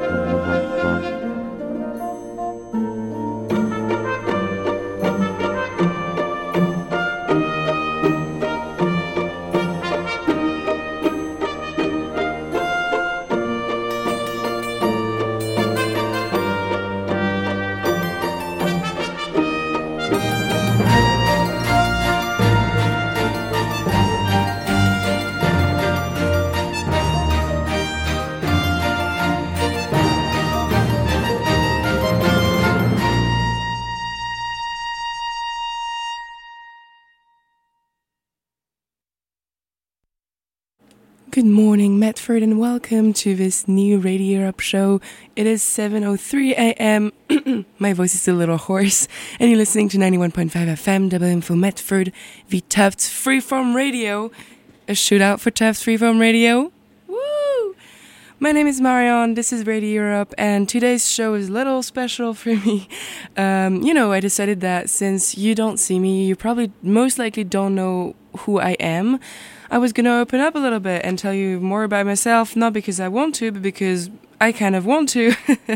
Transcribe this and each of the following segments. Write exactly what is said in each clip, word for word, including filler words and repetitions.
Good morning, Medford, and welcome to this new Radio Europe show. It is seven oh three a.m. My voice is a little hoarse, and you're listening to ninety-one point five F M, W Info Medford, the Tufts Freeform Radio. A shootout for Tufts Freeform Radio. Woo! My name is Marion, this is Radio Europe, and today's show is a little special for me. Um, you know, I decided that since you don't see me, you probably most likely don't know who I am. I was going to open up a little bit and tell you more about myself, not because I want to, but because I kind of want to.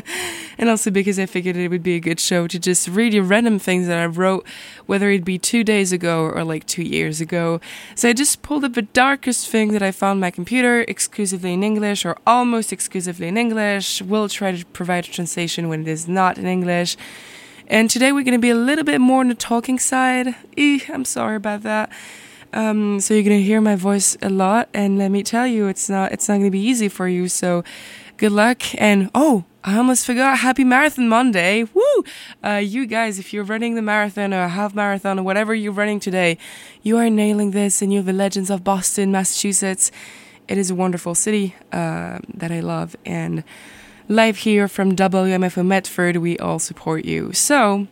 And also because I figured it would be a good show to just read you random things that I wrote, whether it be two days ago or like two years ago. So I just pulled up the darkest thing that I found on my computer, exclusively in English or almost exclusively in English. We'll try to provide a translation when it is not in English. And today we're going to be a little bit more on the talking side. Eeh, I'm sorry about that. Um, so you're going to hear my voice a lot, and let me tell you, it's not, it's not going to be easy for you, so good luck. And, oh, I almost forgot, happy Marathon Monday. Woo! Uh, you guys, if you're running the marathon or a half marathon or whatever you're running today, you are nailing this, and you're the legends of Boston, Massachusetts. It is a wonderful city, uh, that I love, and live here from W M F O Medford, we all support you. So,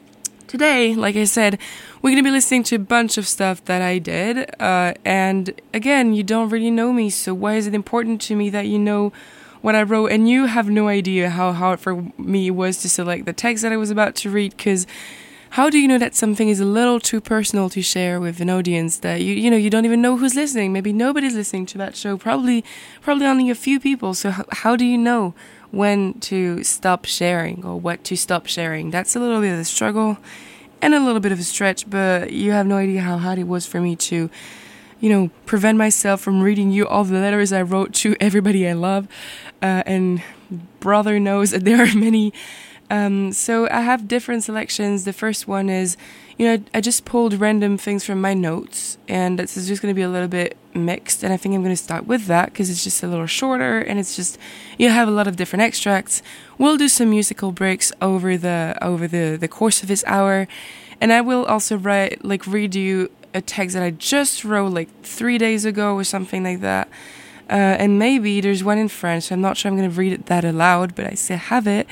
today, like I said, we're going to be listening to a bunch of stuff that I did. Uh, and again, you don't really know me, so why is it important to me that you know what I wrote? And you have no idea how hard for me it was to select the text that I was about to read, because how do you know that something is a little too personal to share with an audience that you you know you don't even know who's listening? Maybe nobody's listening to that show. Probably, probably only a few people. So how, how do you know when to stop sharing or what to stop sharing? That's a little bit of a struggle and a little bit of a stretch, but you have no idea how hard it was for me to, you know, prevent myself from reading you all the letters I wrote to everybody I love. Uh, and brother knows that there are many. Um, so I have different selections. The first one is, you know, I, I just pulled random things from my notes, and this is just going to be a little bit mixed, and I think I'm going to start with that because it's just a little shorter, and it's just, you have a lot of different extracts. We'll do some musical breaks over the over the, the course of this hour, and I will also write, like, read you a text that I just wrote like three days ago or something like that. Uh, and maybe there's one in French, so I'm not sure I'm going to read it that aloud, but I still have it.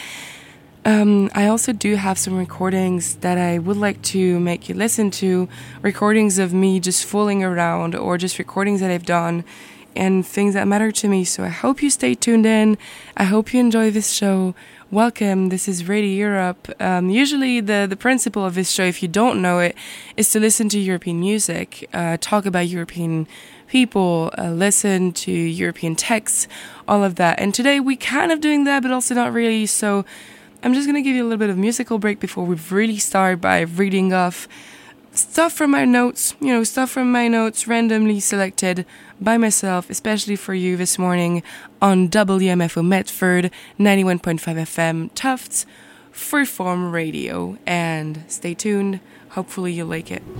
Um, I also do have some recordings that I would like to make you listen to, recordings of me just fooling around or just recordings that I've done and things that matter to me. So I hope you stay tuned in. I hope you enjoy this show. Welcome, this is Radio Europe. Um, usually the, the principle of this show, if you don't know it, is to listen to European music, uh, talk about European people, uh, listen to European texts, all of that. And today we kind of doing that, but also not really. So I'm just going to give you a little bit of musical break before we really start by reading off stuff from my notes, you know, stuff from my notes randomly selected by myself, especially for you this morning on W M F O Medford, ninety-one point five F M, Tufts Freeform Radio. And stay tuned. Hopefully you'll like it.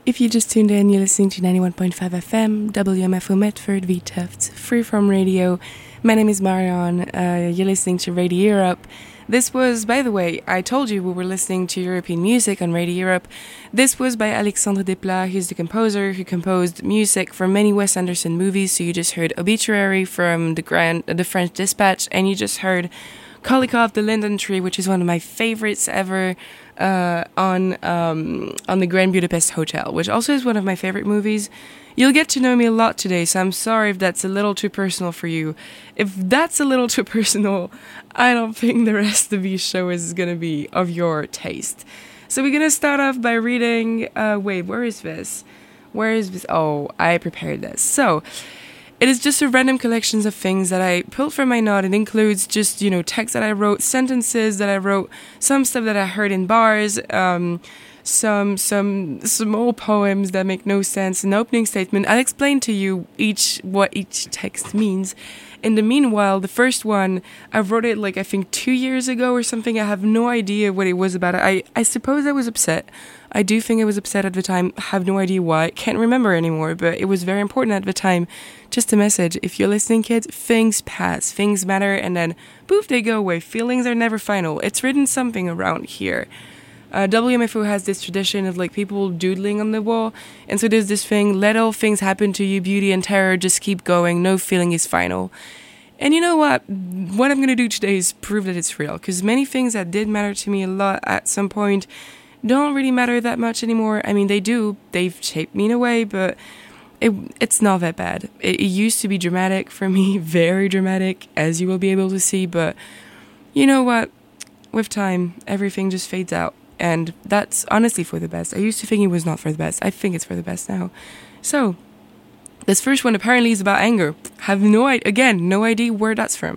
If you just tuned in, you're listening to ninety-one point five F M, W M F O Medford, V Tufts, Freeform Radio. My name is Marion. Uh, you're listening to Radio Europe. This was, by the way, I told you we were listening to European music on Radio Europe. This was by Alexandre Desplat. He's the composer who composed music for many Wes Anderson movies. So you just heard Obituary from the Grand, uh, the French Dispatch, and you just heard Kolikov, The Linden Tree, which is one of my favorites ever, uh, on um, on the Grand Budapest Hotel, which also is one of my favorite movies. You'll get to know me a lot today, so I'm sorry if that's a little too personal for you. If that's a little too personal, I don't think the rest of the show is going to be of your taste. So we're going to start off by reading... Uh, wait, where is this? Where is this? Oh, I prepared this. So... It is just a random collection of things that I pulled from my note. It includes just, you know, texts that I wrote, sentences that I wrote, some stuff that I heard in bars, um, some some small poems that make no sense, an opening statement. I'll explain to you each what each text means. In the meanwhile, the first one, I wrote it like I think two years ago or something. I have no idea what it was about. I, I suppose I was upset. I do think I was upset at the time. I have no idea why. Can't remember anymore, but it was very important at the time. Just a message. If you're listening, kids, things pass. Things matter, and then poof, they go away. Feelings are never final. It's written something around here. Uh, W M F O has this tradition of like people doodling on the wall. And so there's this thing, let all things happen to you, beauty and terror, just keep going. No feeling is final. And you know what? What I'm going to do today is prove that it's real. Because many things that did matter to me a lot at some point don't really matter that much anymore. I mean, they do. They've shaped me in a way, but it it's not that bad. It, it used to be dramatic for me, very dramatic, as you will be able to see. But you know what? With time, everything just fades out. And that's honestly for the best. I used to think it was not for the best. I think it's for the best now. So, this first one apparently is about anger. Have no idea, again, no idea where that's from.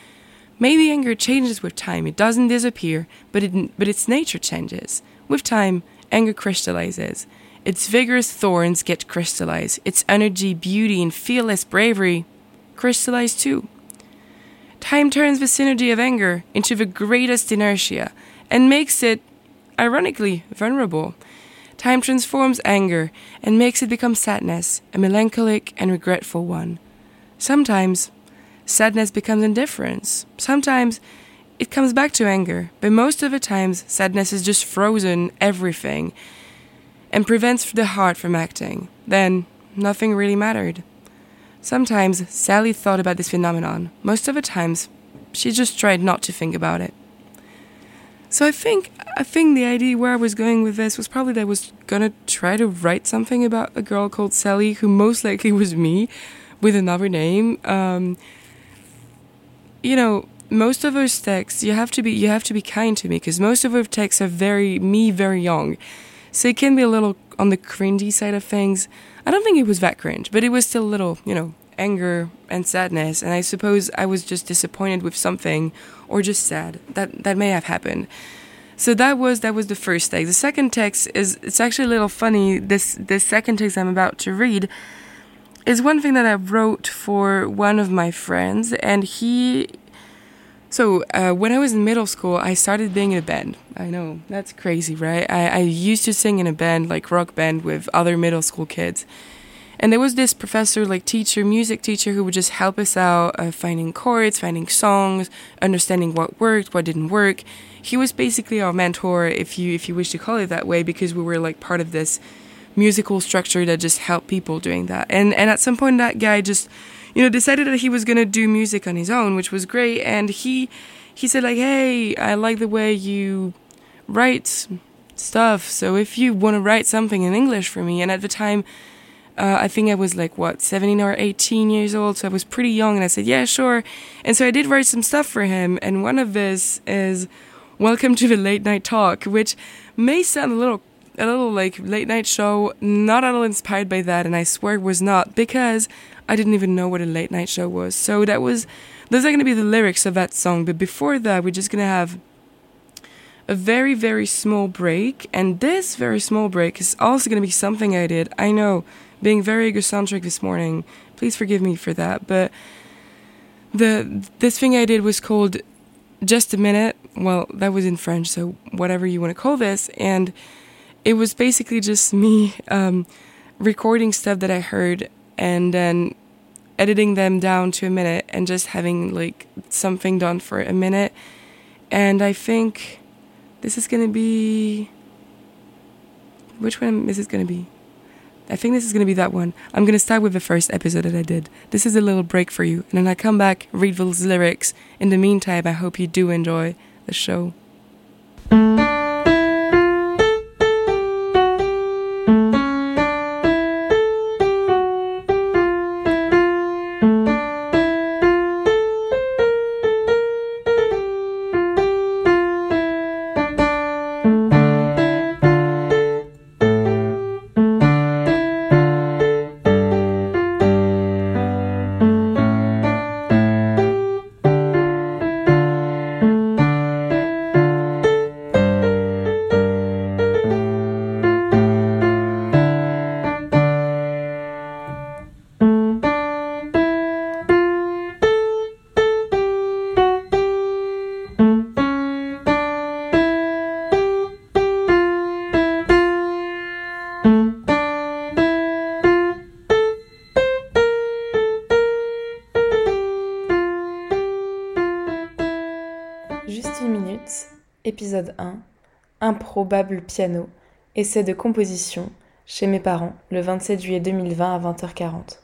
Maybe anger changes with time. It doesn't disappear, but it, but its nature changes. With time, anger crystallizes. Its vigorous thorns get crystallized. Its energy, beauty, and fearless bravery crystallize too. Time turns the synergy of anger into the greatest inertia and makes it, ironically, vulnerable. Time transforms anger and makes it become sadness, a melancholic and regretful one. Sometimes, sadness becomes indifference. Sometimes, it comes back to anger, but most of the times, sadness is just frozen everything and prevents the heart from acting. Then, nothing really mattered. Sometimes, Sally thought about this phenomenon. Most of the times, she just tried not to think about it. So I think I think the idea where I was going with this was probably that I was gonna try to write something about a girl called Sally, who most likely was me, with another name. Um, you know, most of those texts, you have to be you have to be kind to me, because most of those texts are very me, very young, so it can be a little on the cringy side of things. I don't think it was that cringe, but it was still a little, you know, anger and sadness, and I suppose I was just disappointed with something, or just sad. That that may have happened. So that was that was the first text. The second text is, it's actually a little funny. This this second text I'm about to read is one thing that I wrote for one of my friends, and he. So uh, when I was in middle school, I started being in a band. I know, that's crazy, right? I, I used to sing in a band, like rock band, with other middle school kids. And there was this professor, like teacher, music teacher, who would just help us out uh, finding chords, finding songs, understanding what worked, what didn't work. He was basically our mentor, if you if you wish to call it that way, because we were like part of this musical structure that just helped people doing that. And and at some point, that guy just, you know, decided that he was gonna do music on his own, which was great. And he he said like, hey, I like the way you write stuff. So if you want to write something in English for me, and at the time. Uh, I think I was like, what, seventeen or eighteen years old, so I was pretty young, and I said, yeah, sure. And so I did write some stuff for him, and one of this is Welcome to the Late Night Talk, which may sound a little, a little like late night show, not at all inspired by that, and I swear it was not, because I didn't even know what a late night show was. So that was, those are going to be the lyrics of that song, but before that, we're just going to have a very, very small break, and this very small break is also going to be something I did. I know, being very egocentric this morning, please forgive me for that, but the this thing I did was called Just a Minute. Well, that was in French, so whatever you want to call this, and it was basically just me um, recording stuff that I heard and then editing them down to a minute and just having like something done for a minute. And I think this is gonna be, which one is it gonna be? I think this is gonna be that one. I'm gonna start with the first episode that I did. This is a little break for you, and then I come back, read those lyrics. In the meantime, I hope you do enjoy the show. Juste une minute, épisode un, improbable piano, essai de composition, chez mes parents, le vingt-sept juillet deux mille vingt à vingt heures quarante.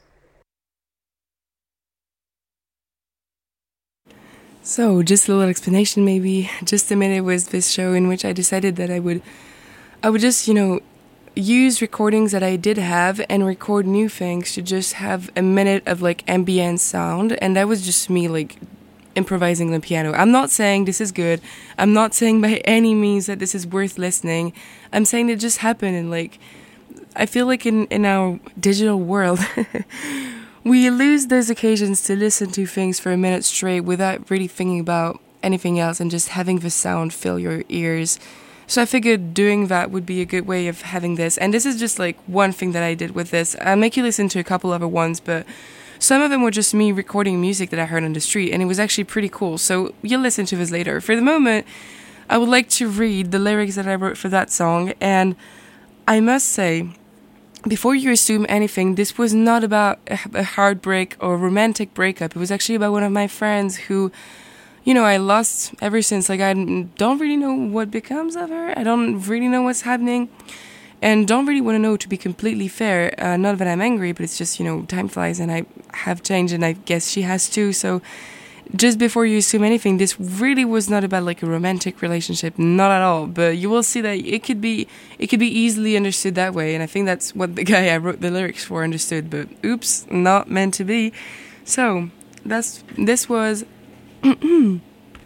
So, just a little explanation maybe. Just a minute was this show in which I decided that I would, I would just, you know, use recordings that I did have and record new things to just have a minute of like ambient sound, and that was just me like improvising the piano. I'm not saying this is good. I'm not saying by any means that this is worth listening. I'm saying it just happened, and like I feel like in, in our digital world we lose those occasions to listen to things for a minute straight without really thinking about anything else and just having the sound fill your ears. So I figured doing that would be a good way of having this. And this is just like one thing that I did with this. I'll make you listen to a couple other ones, but some of them were just me recording music that I heard on the street, and it was actually pretty cool. So you'll listen to this later. For the moment, I would like to read the lyrics that I wrote for that song. And I must say, before you assume anything, this was not about a heartbreak or a romantic breakup. It was actually about one of my friends who, you know, I lost ever since. Like, I don't really know what becomes of her. I don't really know what's happening. And don't really want to know, to be completely fair. Uh, not that I'm angry, but it's just, you know, time flies and I have changed, and I guess she has too. So just before you assume anything, this really was not about like a romantic relationship. Not at all. But you will see that it could be it could be easily understood that way. And I think that's what the guy I wrote the lyrics for understood. But oops, not meant to be. So that's this was... The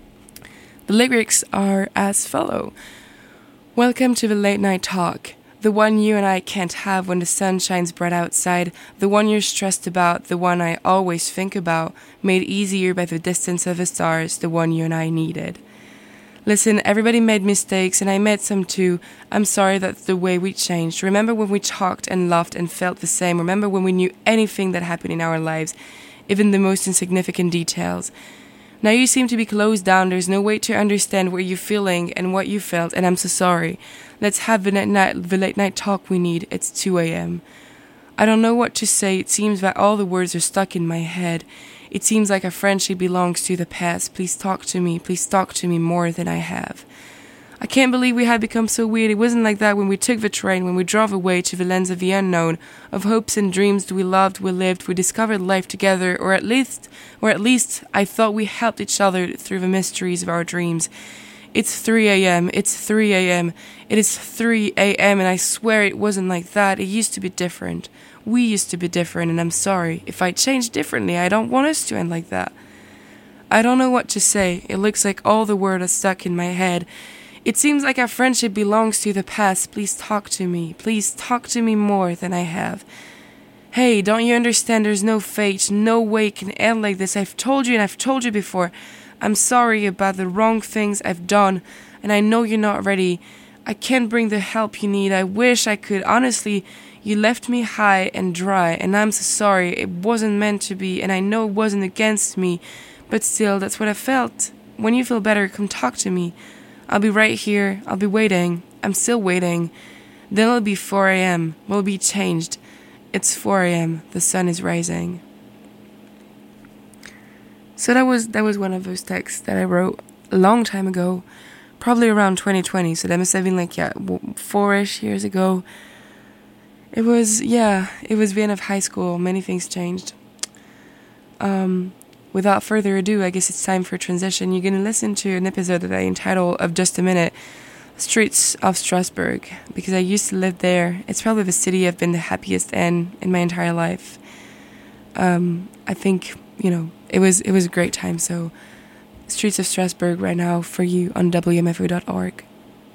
lyrics are as follow. Welcome to the late night talk. The one you and I can't have when the sun shines bright outside, the one you're stressed about, the one I always think about, made easier by the distance of the stars, the one you and I needed. Listen, everybody made mistakes, and I made some too. I'm sorry that's the way we changed. Remember when we talked and laughed and felt the same? Remember when we knew anything that happened in our lives, even the most insignificant details? Now you seem to be closed down. There's no way to understand what you're feeling and what you felt, and I'm so sorry. Let's have the late night, the late night talk we need. It's two a.m. I don't know what to say. It seems that all the words are stuck in my head. It seems like our friendship belongs to the past. Please talk to me. Please talk to me more than I have. I can't believe we had become so weird. It wasn't like that when we took the train, when we drove away to the lands of the unknown, of hopes and dreams we loved, we lived, we discovered life together, or at least, or at least I thought we helped each other through the mysteries of our dreams. It's three a.m. It's three a.m. It is three a.m. and I swear it wasn't like that. It used to be different. We used to be different, and I'm sorry. If I changed differently, I don't want us to end like that. I don't know what to say. It looks like all the words are stuck in my head. It seems like our friendship belongs to the past. Please talk to me. Please talk to me more than I have. Hey, don't you understand? There's no fate. No way it can end like this. I've told you and I've told you before. I'm sorry about the wrong things I've done, and I know you're not ready. I can't bring the help you need. I wish I could. Honestly, you left me high and dry, and I'm so sorry. It wasn't meant to be, and I know it wasn't against me, but still, that's what I felt. When you feel better, come talk to me. I'll be right here. I'll be waiting. I'm still waiting. Then it'll be four a.m. Will be changed. It's four a.m. The sun is rising. So that was that was one of those texts that I wrote a long time ago, probably around twenty twenty. So that must have been like yeah, four-ish years ago. It was yeah, it was the end of high school. Many things changed. Um, without further ado, I guess it's time for transition. You're gonna listen to an episode that I entitled "Of Just a Minute." Streets of Strasbourg, because I used to live there. It's probably the city I've been the happiest in in my entire life. Um, I think, you know, it was it was a great time. So, Streets of Strasbourg right now for you on W M F O dot org.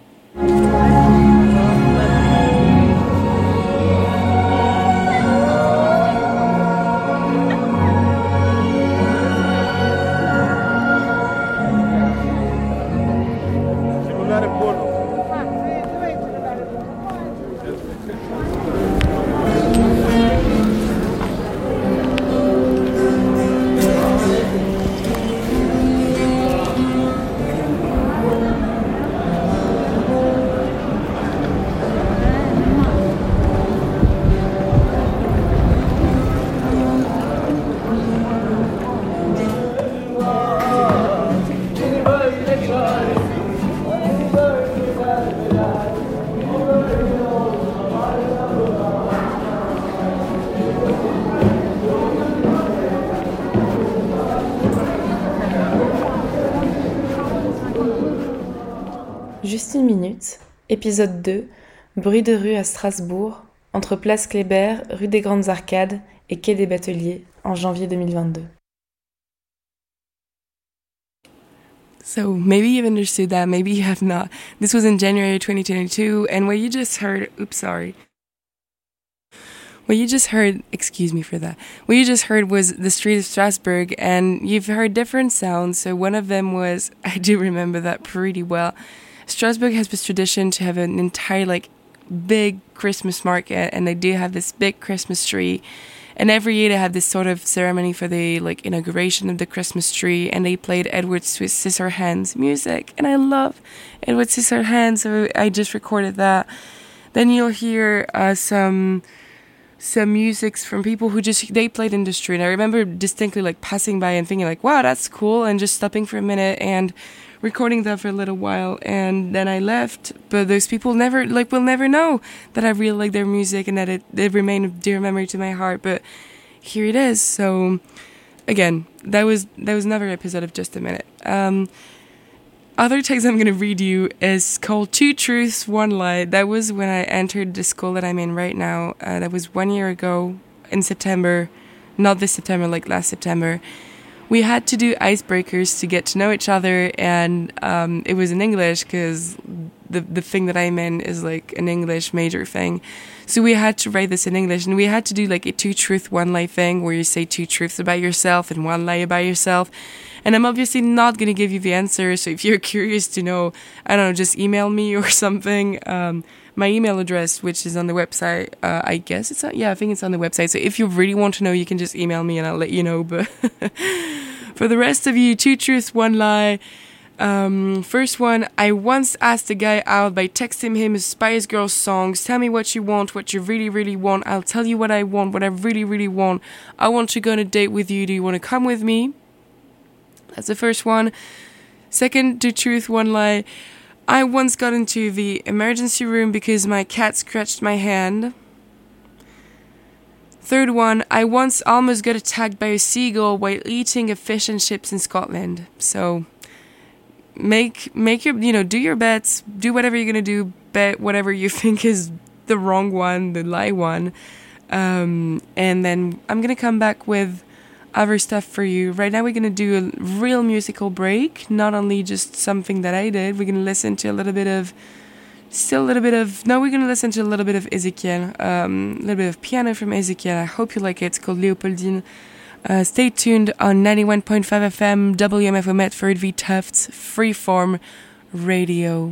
Juste une minute, épisode deux, bruit de rue à Strasbourg, entre Place Kléber, rue des Grandes Arcades et quai des Bateliers, en janvier deux mille vingt-deux. So maybe you've understood that, maybe you have not. This was in January twenty twenty-two, and what you just heard, oops, sorry. What you just heard, excuse me for that, what you just heard was the street of Strasbourg, and you've heard different sounds. So one of them was, I do remember that pretty well. Strasbourg has this tradition to have an entire, like, big Christmas market, and they do have this big Christmas tree. And every year they have this sort of ceremony for the, like, inauguration of the Christmas tree, and they played Edward Scissorhands music. And I love Edward Scissorhands, so I just recorded that. Then you'll hear uh, some... some musics from people who just, they played in the street. And I remember distinctly like passing by and thinking like, wow, that's cool. And just stopping for a minute and recording that for a little while. And then I left. But those people never, like, will never know that I really like their music and that it, it remained a dear memory to my heart. But here it is. So again, that was, that was another episode of Just a Minute. Um, Other text I'm going to read you is called Two Truths, One Lie. That was when I entered the school that I'm in right now. Uh, that was one year ago in September. Not this September, like last September. We had to do icebreakers to get to know each other, and um, it was in English because the, the thing that I'm in is like an English major thing. So we had to write this in English, and we had to do like a two truth, one lie thing where you say two truths about yourself and one lie about yourself. And I'm obviously not going to give you the answer, so if you're curious to know, I don't know, just email me or something. Um, my email address, which is on the website, uh, I guess it's on, yeah, I think it's on the website. So if you really want to know, you can just email me and I'll let you know. But for the rest of you, two truths, one lie. Um, first one, I once asked a guy out by texting him his Spice Girls songs. Tell me what you want, what you really, really want. I'll tell you what I want, what I really, really want. I want to go on a date with you. Do you want to come with me? That's the first one. Second, two truth, one lie. I once got into the emergency room because my cat scratched my hand. Third one, I once almost got attacked by a seagull while eating a fish and chips in Scotland. So make make your, you know, do your bets, do whatever you're gonna do, bet whatever you think is the wrong one, the lie one. Um, and then I'm gonna come back with other stuff for you. Right now we're going to do a real musical break, not only just something that I did. We're going to listen to a little bit of, still a little bit of, no, we're going to listen to a little bit of Ezekiel, um, a little bit of piano from Ezekiel. I hope you like it. It's called Leopoldine. Uh, stay tuned on ninety-one point five F M, W M F O Medford, V Tufts, Freeform Radio.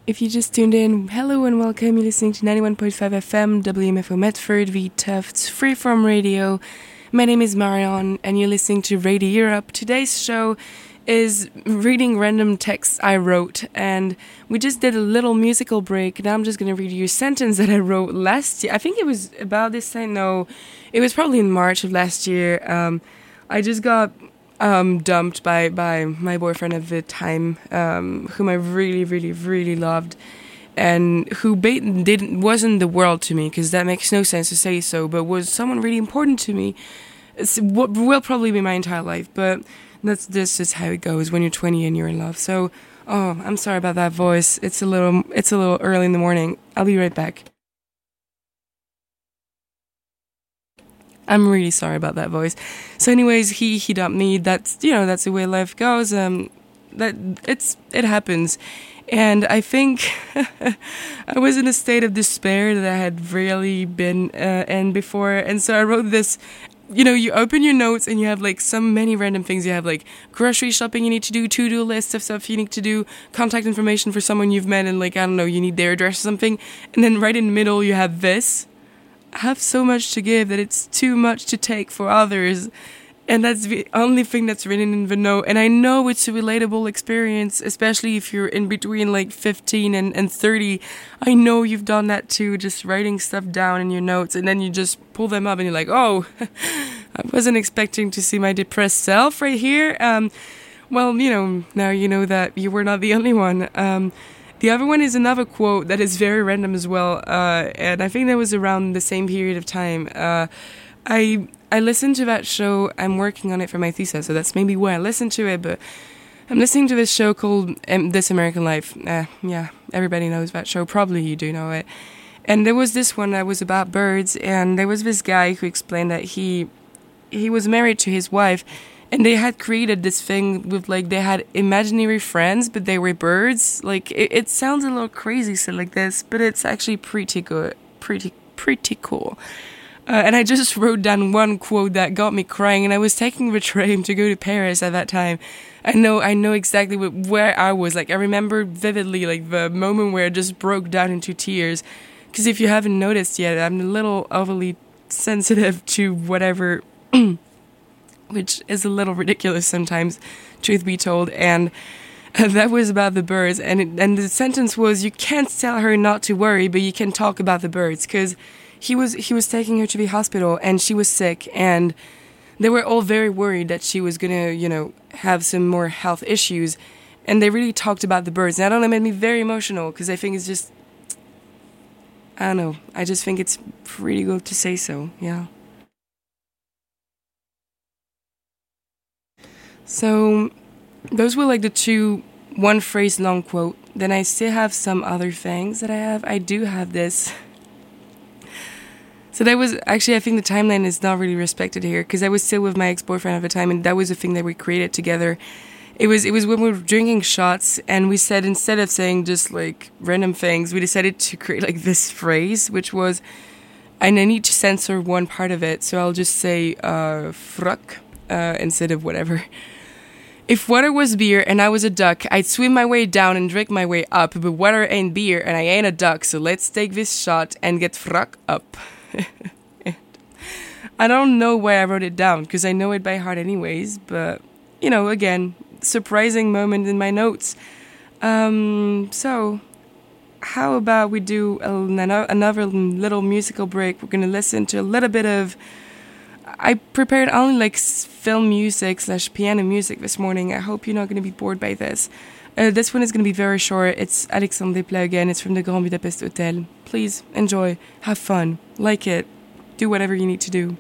If you just tuned in, hello and welcome. You're listening to ninety-one point five F M, W M F O Medford, V Tufts, Freeform Radio. My name is Marion, and you're listening to Radio Europe. Today's show is reading random texts I wrote, and we just did a little musical break. Now I'm just going to read you a sentence that I wrote last year. I think it was about this time. No, it was probably in March of last year. Um, I just got um, dumped by, by my boyfriend at the time, um, whom I really, really, really loved, and who ba- didn't wasn't the world to me, because that makes no sense to say so, but was someone really important to me. It's what will probably be my entire life, but that's this is how it goes when you're twenty and you're in love. So, oh, I'm sorry about that voice. It's a little it's a little early in the morning. I'll be right back. I'm really sorry about that voice. So, anyways, he he dumped me. That's you know that's the way life goes. Um, that it's it happens, and I think I was in a state of despair that I had really been uh, in before, and so I wrote this. You know, you open your notes and you have like so many random things. You have like grocery shopping you need to do, to-do lists of stuff you need to do, contact information for someone you've met, and like, I don't know, you need their address or something. And then right in the middle you have this. I have so much to give that it's too much to take for others. And that's the only thing that's written in the note. And I know it's a relatable experience, especially if you're in between like fifteen and, and thirty. I know you've done that too, just writing stuff down in your notes. And then you just pull them up and you're like, oh, I wasn't expecting to see my depressed self right here. Um, well, you know, now you know that you were not the only one. Um, the other one is another quote that is very random as well. Uh, and I think that was around the same period of time. Uh, I... I listened to that show. I'm working on it for my thesis, so that's maybe why I listened to it, but I'm listening to this show called um, This American Life. Uh, yeah, everybody knows that show. Probably you do know it. And there was this one that was about birds, and there was this guy who explained that he he was married to his wife, and they had created this thing with, like, they had imaginary friends, but they were birds. Like, it, it sounds a little crazy said like this, but it's actually pretty good, pretty, pretty cool. Uh, and I just wrote down one quote that got me crying, and I was taking the train to go to Paris at that time. I know, I know exactly what, where I was. Like, I remember vividly, like, the moment where I just broke down into tears. Because if you haven't noticed yet, I'm a little overly sensitive to whatever, which is a little ridiculous sometimes, truth be told. And uh, that was about the birds. And it, and the sentence was, you can't tell her not to worry, but you can talk about the birds. Because He was he was taking her to the hospital, and she was sick, and they were all very worried that she was gonna, you know, have some more health issues, and they really talked about the birds. And I don't know, it made me very emotional, because I think it's just, I don't know, I just think it's pretty good to say so, yeah. So, those were like the two one phrase long quote. Then I still have some other things that I have. I do have this. So that was, actually, I think the timeline is not really respected here, because I was still with my ex-boyfriend at the time, and that was a thing that we created together. It was it was when we were drinking shots, and we said, instead of saying just, like, random things, we decided to create, like, this phrase, which was, and I need to censor one part of it, so I'll just say, uh, fruck, uh, instead of whatever. If water was beer and I was a duck, I'd swim my way down and drink my way up, but water ain't beer and I ain't a duck, so let's take this shot and get fruck up. I don't know why I wrote it down, because I know it by heart anyways, but, you know, again, surprising moment in my notes. Um, so, how about we do a, another little musical break? We're going to listen to a little bit of, I prepared only like film music slash piano music this morning. I hope you're not going to be bored by this. Uh, this one is going to be very short. It's Alexandre Desplat again. It's from the Grand Budapest Hotel. Please enjoy, have fun, like it, do whatever you need to do.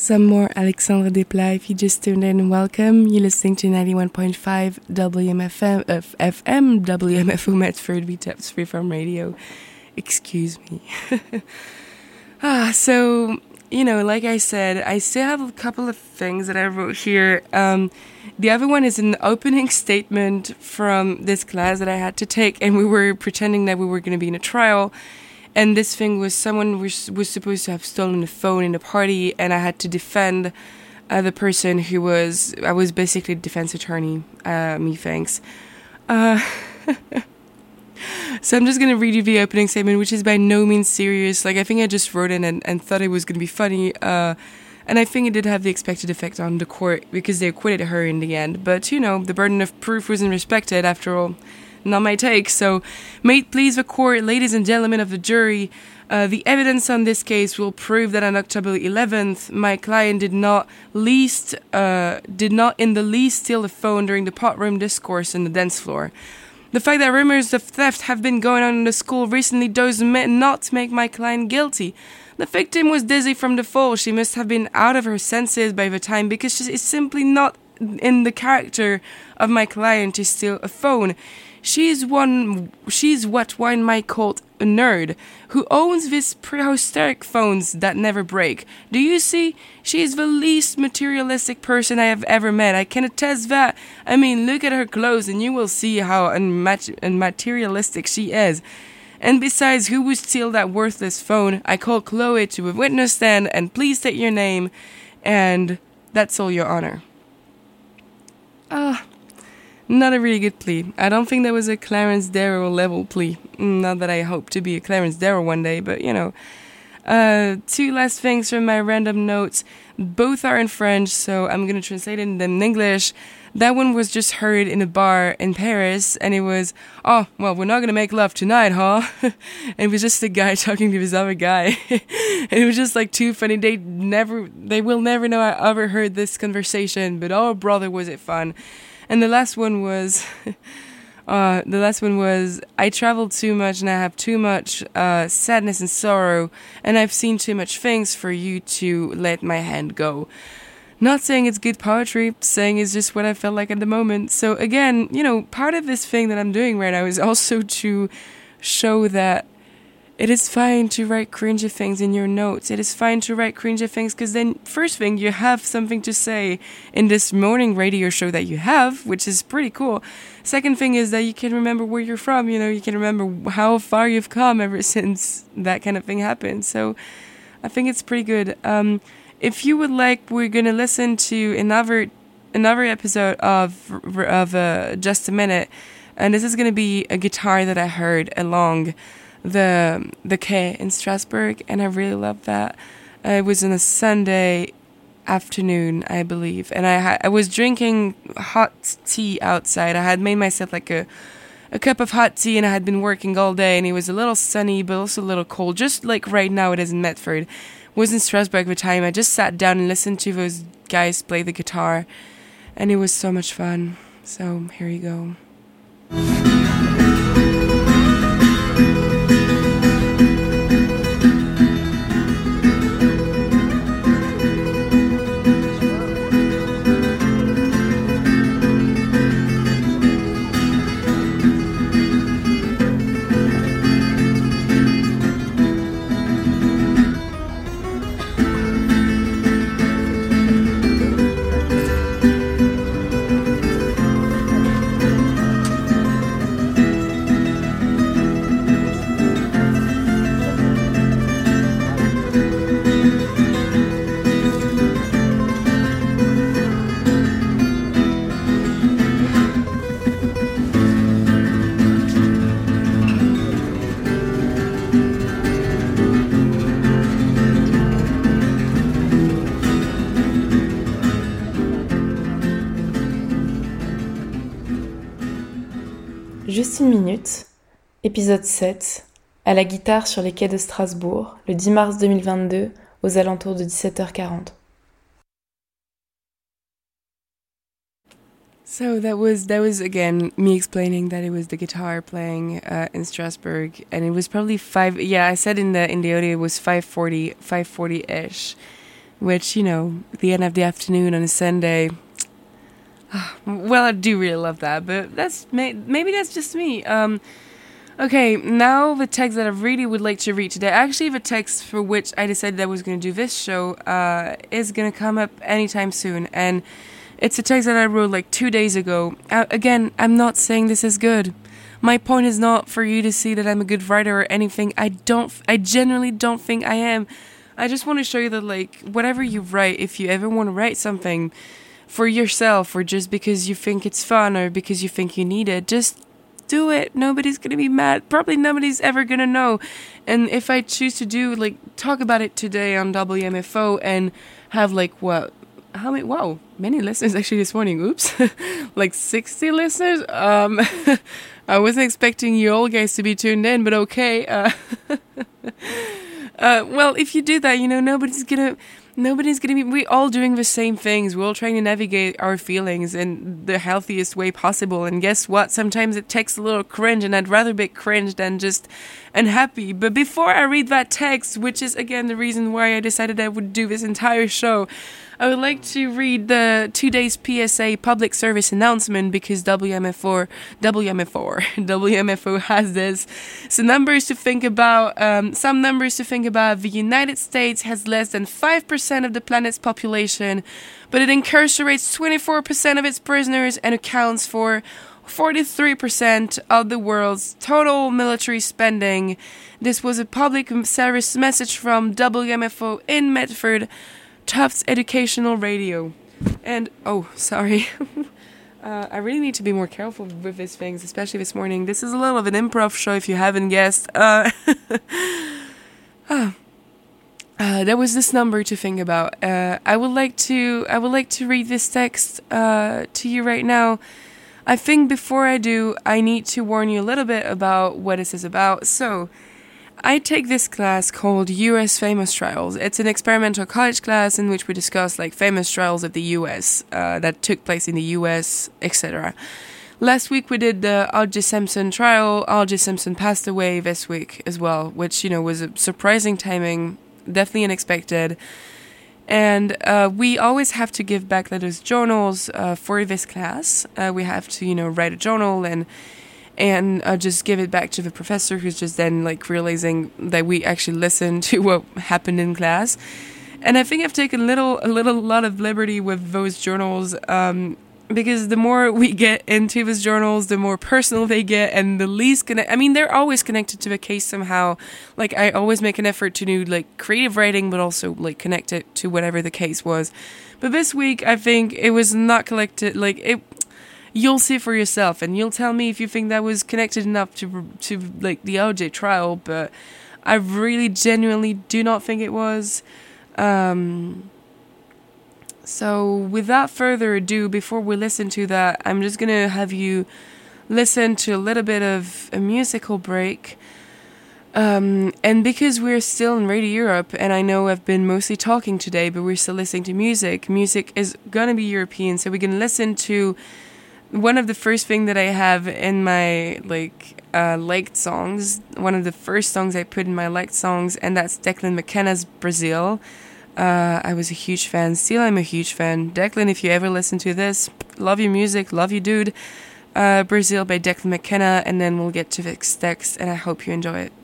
some more Alexandre Desplat. If you just tuned in, welcome. You're listening to ninety-one point five W M F M, uh, F M, W M F O Medford, Vitebsk Freeform Radio. Excuse me. ah, so, you know, like I said, I still have a couple of things that I wrote here. Um, the other one is an opening statement from this class that I had to take, and we were pretending that we were going to be in a trial. And this thing was someone was, was supposed to have stolen a phone in a party, and I had to defend uh, the person who was, I was basically a defense attorney, uh, me thanks. Uh, so I'm just going to read you the opening statement, which is by no means serious. Like, I think I just wrote it and, and thought it was going to be funny. Uh, and I think it did have the expected effect on the court, because they acquitted her in the end. But, you know, the burden of proof wasn't respected after all. Not my take. So, may it please the court, ladies and gentlemen of the jury, uh, the evidence on this case will prove that on October eleventh, my client did not least, uh, did not in the least steal the phone during the pot room discourse on the dance floor. The fact that rumors of theft have been going on in the school recently does not make my client guilty. The victim was dizzy from the fall. She must have been out of her senses by the time, because she is simply not in the character of my client to steal a phone. She's one. She's what one might call a nerd, who owns these prehistoric phones that never break. Do you see? She is the least materialistic person I have ever met. I can attest that. I mean, look at her clothes, and you will see how unmat- unmaterialistic she is. And besides, who would steal that worthless phone? I call Chloe to a witness stand, and please state your name. And that's all, Your Honor. Ah. Not a really good plea. I don't think that was a Clarence Darrow level plea. Not that I hope to be a Clarence Darrow one day, but you know. Uh, two last things from my random notes. Both are in French, so I'm going to translate them in English. That one was just heard in a bar in Paris, and it was, oh, well, we're not going to make love tonight, huh? And it was just a guy talking to his other guy. And it was just like too funny. They never, they will never know I ever heard this conversation, but oh, brother, was it fun. And the last one was, uh, the last one was, I travel too much and I have too much uh, sadness and sorrow, and I've seen too much things for you to let my hand go. Not saying it's good poetry, saying it's just what I felt like at the moment. So again, you know, part of this thing that I'm doing right now is also to show that it is fine to write cringy things in your notes. It is fine to write cringy things, because then, first thing, you have something to say in this morning radio show that you have, which is pretty cool. Second thing is that you can remember where you're from. You know, you can remember how far you've come ever since that kind of thing happened. So I think it's pretty good. Um, if you would like, we're going to listen to another another episode of, of uh, Just a Minute. And this is going to be a guitar that I heard along the the quay in Strasbourg, and I really love that. Uh, it was on a Sunday afternoon, I believe, and I ha- I was drinking hot tea outside. I had made myself like a a cup of hot tea, and I had been working all day, and it was a little sunny but also a little cold, just like right now it is in Medford. I was in Strasbourg at the time. I just sat down and listened to those guys play the guitar, and it was so much fun. So here you go. Juste une minute, épisode sept, à la guitare sur les quais de Strasbourg, le dix mars deux mille vingt-deux, aux alentours de dix-sept heures quarante. So that was that was again me explaining that it was the guitar playing uh, in Strasbourg, and it was probably five. Yeah, I said in the in the audio it was five forty, five forty ish. which, you know, the end of the afternoon on a Sunday. Well, I do really love that, but that's maybe that's just me. Um, okay, now the text that I really would like to read today, actually the text for which I decided I was going to do this show, uh, is going to come up anytime soon, and it's a text that I wrote like two days ago. Uh, again, I'm not saying this is good. My point is not for you to see that I'm a good writer or anything. I don't, I genuinely don't think I am. I just want to show you that, like, whatever you write, if you ever want to write something for yourself or just because you think it's fun or because you think you need it, just do it. Nobody's going to be mad. Probably nobody's ever going to know. And if I choose to do, like, talk about it today on W M F O and have, like, what, how many, wow, many listeners actually this morning. Oops. Like sixty listeners. Um, I wasn't expecting you all guys to be tuned in, but okay. Uh, uh, well, if you do that, you know, nobody's going to, Nobody's going to be, we're all doing the same things. We're all trying to navigate our feelings in the healthiest way possible. And guess what? Sometimes it takes a little cringe, and I'd rather be cringe than just unhappy. But before I read that text, which is again the reason why I decided I would do this entire show, I would like to read the today's P S A public service announcement because W M F O, W M F O, W M F O has this. So numbers to think about, um, some numbers to think about. The United States has less than five percent of the planet's population, but it incarcerates twenty-four percent of its prisoners and accounts for forty-three percent of the world's total military spending. This was a public service message from W M F O in Medford, Tufts Educational Radio. And, oh, sorry. uh, I really need to be more careful with these things, especially this morning. This is a little of an improv show, if you haven't guessed. Uh, uh, uh, there was this number to think about. Uh, I would like to, I would like to read this text uh, to you right now. I think before I do, I need to warn you a little bit about what this is about. So, I take this class called U S Famous Trials. It's an experimental college class in which we discuss like famous trials of the U S uh, that took place in the U S, et cetera. Last week we did the O J Simpson trial. O J Simpson passed away this week as well, which, you know, was a surprising timing, definitely unexpected. And uh, we always have to give back those journals uh, for this class. Uh, we have to, you know, write a journal and and uh, just give it back to the professor, who's just then like realizing that we actually listened to what happened in class. And I think I've taken a little, a little lot of liberty with those journals, um, because the more we get into those journals, the more personal they get, and the least connect. I mean, they're always connected to the case somehow. Like I always make an effort to do like creative writing, but also like connect it to whatever the case was. But this week, I think it was not connected. Like it. You'll see for yourself, and you'll tell me if you think that was connected enough to to like the O J trial. But I really genuinely do not think it was. Um, so without further ado, before we listen to that, I'm just gonna have you listen to a little bit of a musical break. Um, and because we're still in Radio Europe, and I know I've been mostly talking today, but we're still listening to music. Music is gonna be European, so we can listen to one of the first thing that I have in my like uh, liked songs, one of the first songs I put in my liked songs, and that's Declan McKenna's Brazil. Uh, I was a huge fan, still I'm a huge fan. Declan, if you ever listen to this, love your music, love you dude. Uh, Brazil by Declan McKenna, and then we'll get to the text, and I hope you enjoy it.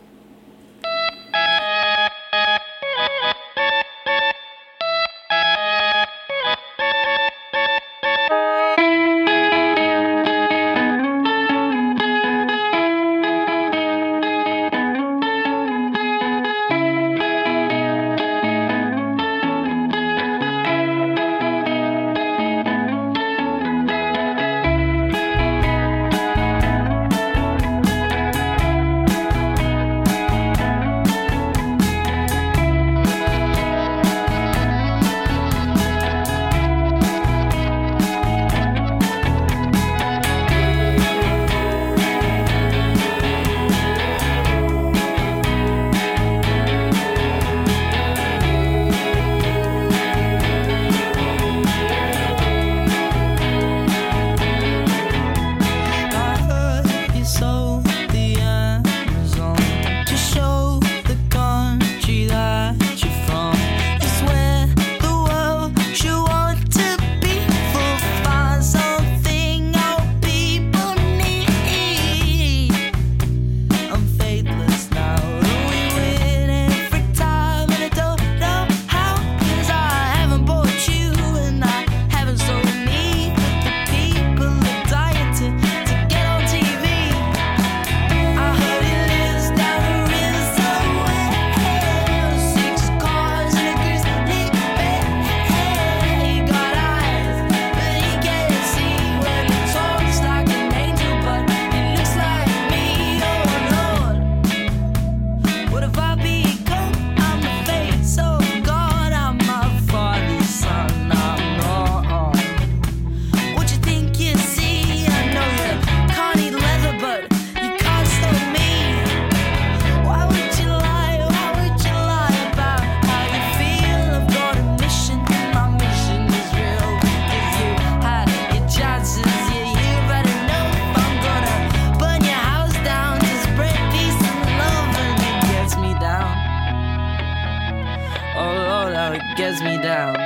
gets me down.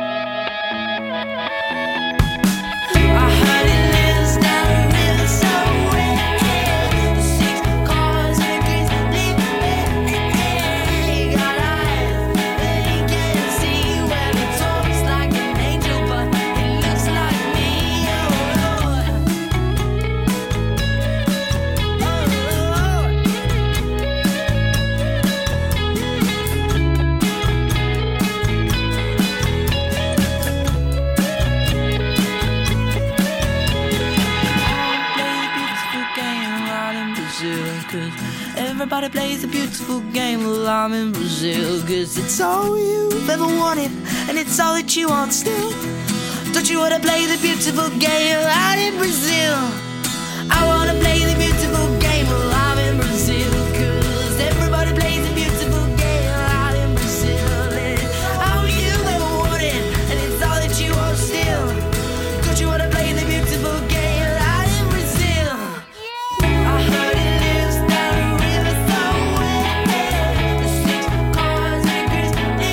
Everybody plays a beautiful game while I'm in Brazil. Cause it's all you've ever wanted, and it's all that you want still. Don't you wanna play the beautiful game out in Brazil? I wanna play the beautiful game while I'm in Brazil. Cause everybody plays a beautiful game out in Brazil. And it's all you've ever wanted, and it's all that you want still. Don't you wanna play the beautiful game out in Brazil? I heard it lives down the river somewhere. The six cars and Christmas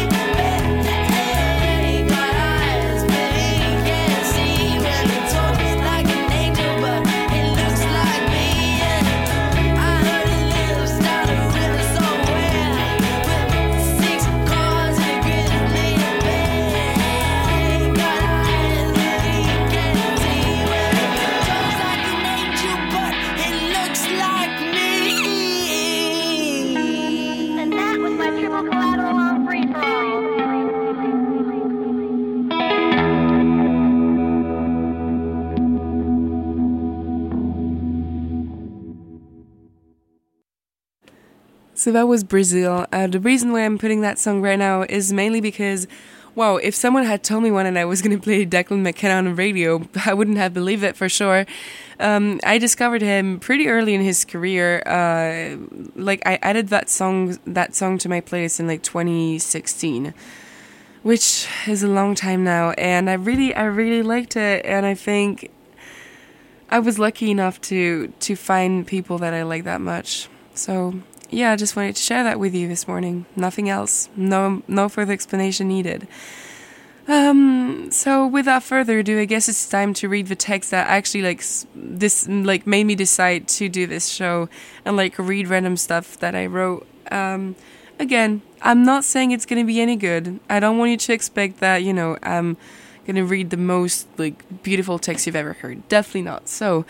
Eve. Got eyes, but he can't see. Well, he talks like an angel, but he looks like me. I heard it lives down the river somewhere. With six cars and Christmas Eve. Got eyes, but he can't see. Well, he talks like an angel, but he looks like me. And that was my triple collateral on free for all. So that was Brazil. Uh, the reason why I'm putting that song right now is mainly because, wow, if someone had told me one and I was going to play Declan McKenna on the radio, I wouldn't have believed it for sure. Um, I discovered him pretty early in his career. Uh, like I added that song, that song to my playlist in like twenty sixteen, which is a long time now, and I really, I really liked it, and I think I was lucky enough to to find people that I like that much. So yeah, I just wanted to share that with you this morning. Nothing else. No, no further explanation needed. Um, so without further ado, I guess it's time to read the text that actually like s- this like made me decide to do this show and like read random stuff that I wrote. Um, again, I'm not saying it's gonna be any good. I don't want you to expect that, you know, I'm gonna read the most like beautiful text you've ever heard. Definitely not. So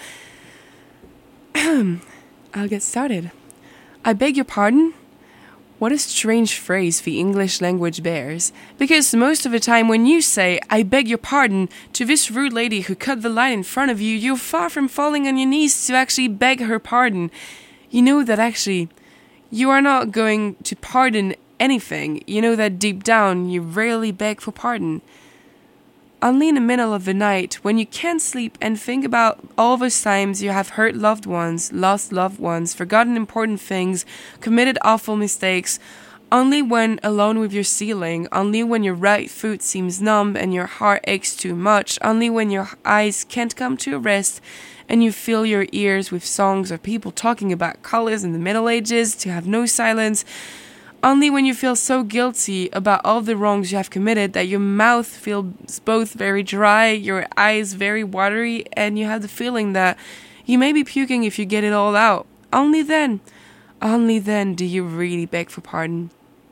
I'll get started. I beg your pardon? What a strange phrase the English language bears, because most of the time when you say, I beg your pardon, to this rude lady who cut the line in front of you, you're far from falling on your knees to actually beg her pardon. You know that actually, you are not going to pardon anything. You know that deep down, you rarely beg for pardon. Only in the middle of the night, when you can't sleep and think about all those times you have hurt loved ones, lost loved ones, forgotten important things, committed awful mistakes, only when alone with your ceiling, only when your right foot seems numb and your heart aches too much, only when your eyes can't come to a rest and you fill your ears with songs of people talking about colors in the Middle Ages to have no silence, only when you feel so guilty about all the wrongs you have committed that your mouth feels both very dry, your eyes very watery, and you have the feeling that you may be puking if you get it all out. Only then, only then do you really beg for pardon.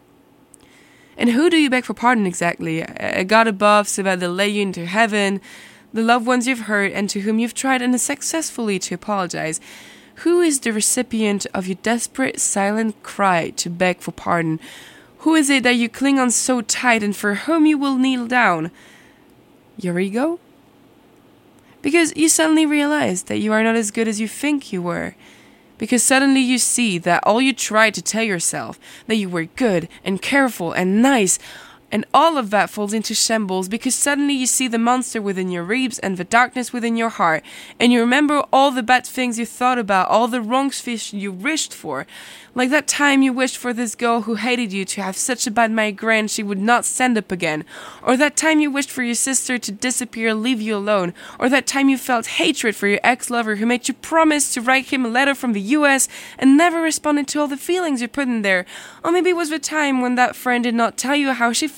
And who do you beg for pardon exactly? A God above so that they'll lay you into heaven, the loved ones you've hurt and to whom you've tried unsuccessfully to apologize. Who is the recipient of your desperate, silent cry to beg for pardon? Who is it that you cling on so tight and for whom you will kneel down? Your ego? Because you suddenly realize that you are not as good as you think you were. Because suddenly you see that all you tried to tell yourself, that you were good and careful and nice, and all of that falls into shambles because suddenly you see the monster within your ribs and the darkness within your heart, and you remember all the bad things you thought about, all the wrongs fish you wished for. Like that time you wished for this girl who hated you to have such a bad migraine she would not stand up again. Or that time you wished for your sister to disappear, leave you alone. Or that time you felt hatred for your ex-lover who made you promise to write him a letter from the U S and never responded to all the feelings you put in there. Or maybe it was the time when that friend did not tell you how she felt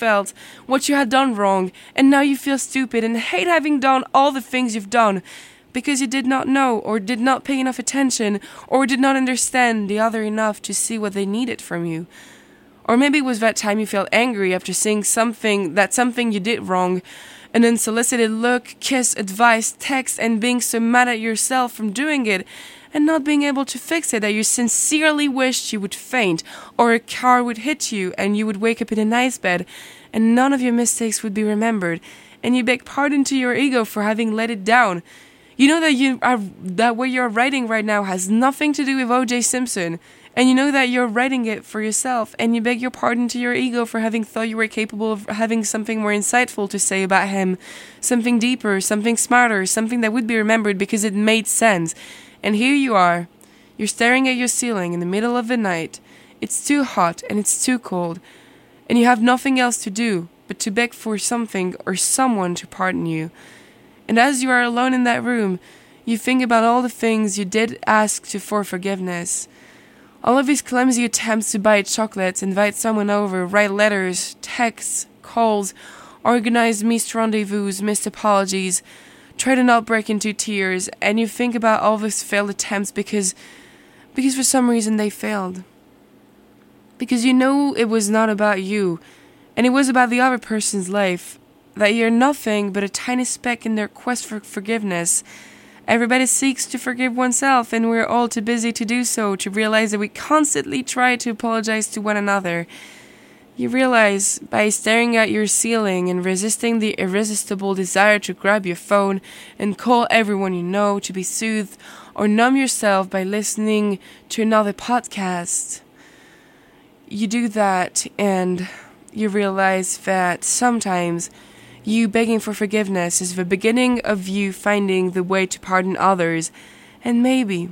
felt, what you had done wrong, and now you feel stupid and hate having done all the things you've done because you did not know or did not pay enough attention or did not understand the other enough to see what they needed from you. Or maybe it was that time you felt angry after seeing something, that something you did wrong, an unsolicited look, kiss, advice, text, and being so mad at yourself from doing it and not being able to fix it that you sincerely wished you would faint, or a car would hit you and you would wake up in a nice bed and none of your mistakes would be remembered, and you beg pardon to your ego for having let it down. You know that you are, that what you're writing right now has nothing to do with O J Simpson, and you know that you're writing it for yourself, and you beg your pardon to your ego for having thought you were capable of having something more insightful to say about him, something deeper, something smarter, something that would be remembered because it made sense. And here you are, you're staring at your ceiling in the middle of the night. It's too hot and it's too cold, and you have nothing else to do but to beg for something or someone to pardon you. And as you are alone in that room, you think about all the things you did ask to for forgiveness. All of these clumsy attempts to buy chocolates, invite someone over, write letters, texts, calls, organize missed rendezvous, missed apologies, try to not break into tears, and you think about all those failed attempts because, because for some reason they failed. Because you know it was not about you, and it was about the other person's life, that you're nothing but a tiny speck in their quest for forgiveness. Everybody seeks to forgive oneself, and we're all too busy to do so, to realize that we constantly try to apologize to one another. You realize, by staring at your ceiling and resisting the irresistible desire to grab your phone and call everyone you know to be soothed, or numb yourself by listening to another podcast, you do that, and you realize that sometimes you begging for forgiveness is the beginning of you finding the way to pardon others, and maybe,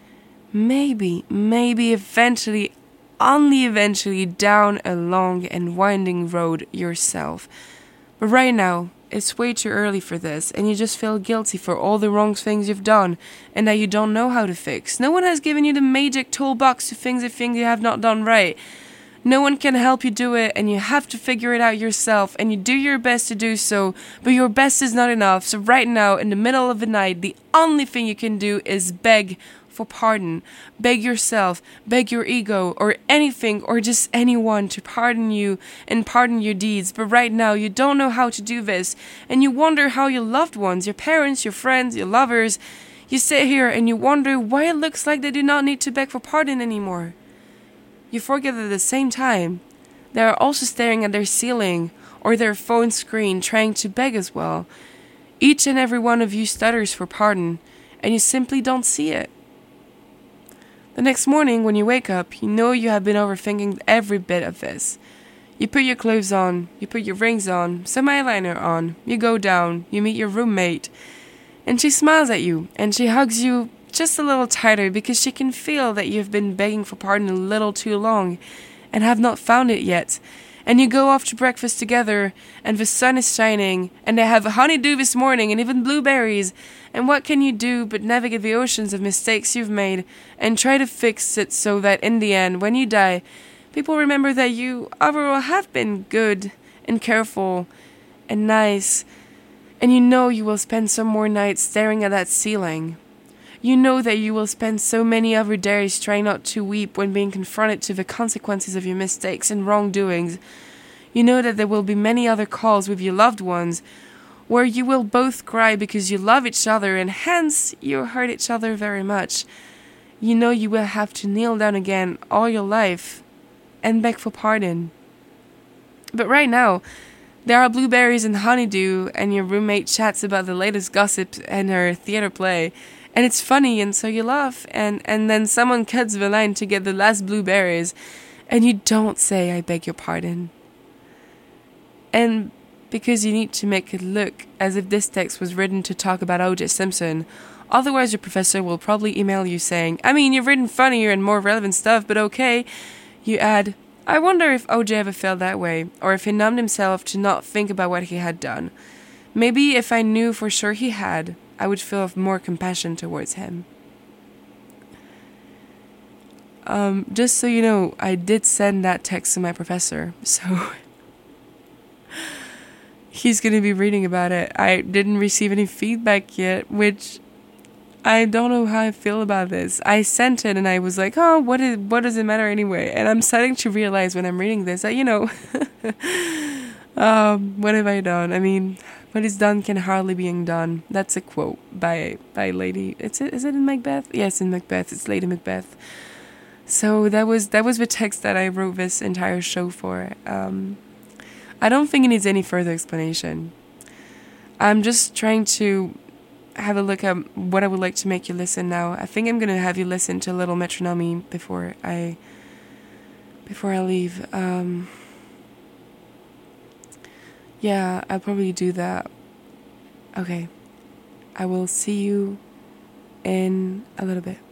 maybe, maybe eventually, only eventually, down a long and winding road yourself. But right now, it's way too early for this, and you just feel guilty for all the wrong things you've done, and that you don't know how to fix. No one has given you the magic toolbox to fix the things you have not done right. No one can help you do it, and you have to figure it out yourself, and you do your best to do so, but your best is not enough. So right now, in the middle of the night, the only thing you can do is beg for pardon. Beg yourself, beg your ego, or anything, or just anyone to pardon you and pardon your deeds. But right now, you don't know how to do this, and you wonder how your loved ones, your parents, your friends, your lovers, you sit here and you wonder why it looks like they do not need to beg for pardon anymore. You forget that at the same time, they are also staring at their ceiling or their phone screen trying to beg as well. Each and every one of you stutters for pardon, and you simply don't see it. The next morning when you wake up, you know you have been overthinking every bit of this. You put your clothes on, you put your rings on, some eyeliner on, you go down, you meet your roommate, and she smiles at you, and she hugs you just a little tighter because she can feel that you've been begging for pardon a little too long and have not found it yet. And you go off to breakfast together, and the sun is shining, and they have honeydew this morning and even blueberries. And what can you do but navigate the oceans of mistakes you've made and try to fix it so that in the end, when you die, people remember that you overall have been good and careful and nice, and you know you will spend some more nights staring at that ceiling. You know that you will spend so many other days trying not to weep when being confronted to the consequences of your mistakes and wrongdoings. You know that there will be many other calls with your loved ones where you will both cry because you love each other and hence you hurt each other very much. You know you will have to kneel down again all your life and beg for pardon. But right now, there are blueberries and honeydew, and your roommate chats about the latest gossip and her theater play. And it's funny, and so you laugh, and, and then someone cuts the line to get the last blueberries, and you don't say, I beg your pardon. And because you need to make it look as if this text was written to talk about O J Simpson, otherwise your professor will probably email you saying, I mean, you've written funnier and more relevant stuff, but okay. You add, I wonder if O J ever felt that way, or if he numbed himself to not think about what he had done. Maybe if I knew for sure he had, I would feel more compassion towards him. Um, just so you know, I did send that text to my professor, so he's going to be reading about it. I didn't receive any feedback yet, which I don't know how I feel about this. I sent it and I was like, oh, what is, what does it matter anyway? And I'm starting to realize when I'm reading this that, you know, um, what have I done? I mean, what is done can hardly be undone. That's a quote by by Lady. It's is it in Macbeth? Yes, in Macbeth. It's Lady Macbeth. So that was that was the text that I wrote this entire show for. Um, I don't think it needs any further explanation. I'm just trying to have a look at what I would like to make you listen now. I think I'm gonna have you listen to a little metronome before I before I leave. Um, yeah, I'll probably do that. Okay, I will see you in a little bit.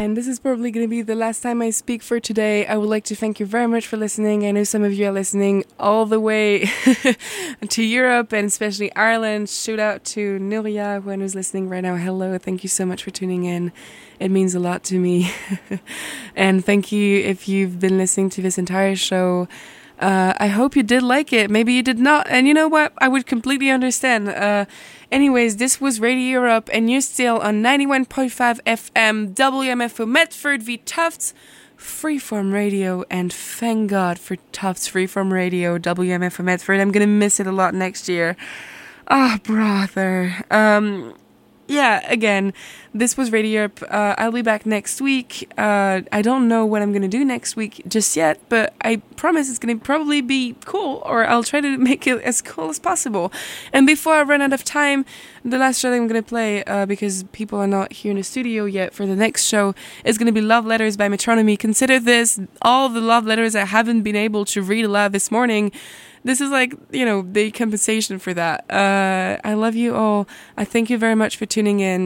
And this is probably going to be the last time I speak for today. I would like to thank you very much for listening. I know some of you are listening all the way to Europe and especially Ireland. Shout out to Nuria, who is listening right now. Hello, thank you so much for tuning in. It means a lot to me. And thank you if you've been listening to this entire show. Uh, I hope you did like it. Maybe you did not. And you know what? I would completely understand. Uh, anyways, this was Radio Europe, and you're still on ninety-one point five F M, W M F O Medford v Tufts Freeform Radio. And thank God for Tufts Freeform Radio, W M F O Medford. I'm going to miss it a lot next year. Ah, oh, brother. Um... Yeah, again, this was Radio Europe. Uh, I'll be back next week. Uh, I don't know what I'm going to do next week just yet, but I promise it's going to probably be cool, or I'll try to make it as cool as possible. And before I run out of time, the last show that I'm going to play, uh, because people are not here in the studio yet for the next show, is going to be Love Letters by Metronomy. Consider this all the love letters I haven't been able to read aloud this morning. This is like, you know, the compensation for that. Uh, I love you all. I thank you very much for tuning in.